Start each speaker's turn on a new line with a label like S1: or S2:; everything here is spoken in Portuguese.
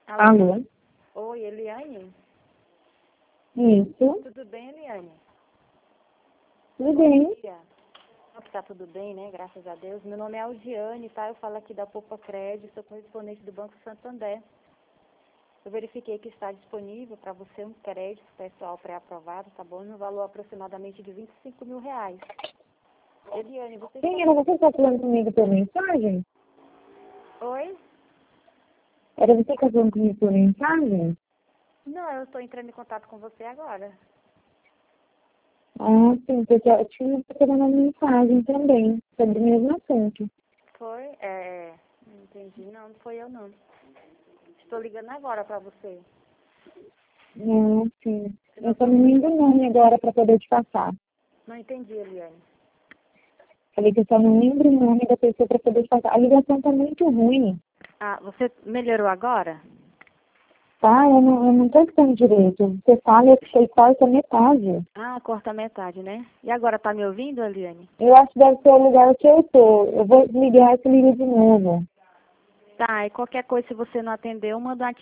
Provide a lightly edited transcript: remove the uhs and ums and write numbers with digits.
S1: Alô?
S2: Alô?
S1: Oi, Eliane?
S2: Isso,
S1: Tudo bem, Eliane?
S2: tudo bem.
S1: Dia. Tá tudo bem, né? Graças a Deus. Meu nome é Aldiane, tá? Eu falo aqui da Poupa Crédito, sou correspondente do Banco Santander. Eu verifiquei que está disponível para você um crédito pessoal pré-aprovado, tá bom? No valor aproximadamente de R$ 25.000. Eliane, você
S2: Quem
S1: está...
S2: era você que está falando comigo por mensagem?
S1: Oi?
S2: Era você que está falando comigo por mensagem?
S1: Não, eu estou entrando em contato com você agora.
S2: Ah, sim, porque eu tinha recebido uma mensagem também sobre o mesmo assunto.
S1: Foi? Não entendi. Não foi eu, não. Estou ligando agora para você.
S2: Ah, sim.
S1: Você
S2: Eu
S1: não,
S2: só não lembro o nome agora para poder te passar.
S1: não entendi, Eliane.
S2: Falei que eu só não lembro o nome da pessoa para poder te passar. A ligação tá muito ruim,
S1: Ah, você melhorou agora?
S2: tá? Eu não tô escutando direito. Você fala e você corta metade.
S1: Ah, corta a metade, né? E agora, tá me ouvindo, Eliane?
S2: Eu acho que deve ser o lugar que eu tô. Eu vou ligar e você liga de novo.
S1: Tá, e qualquer coisa, se você não atender, eu mando uma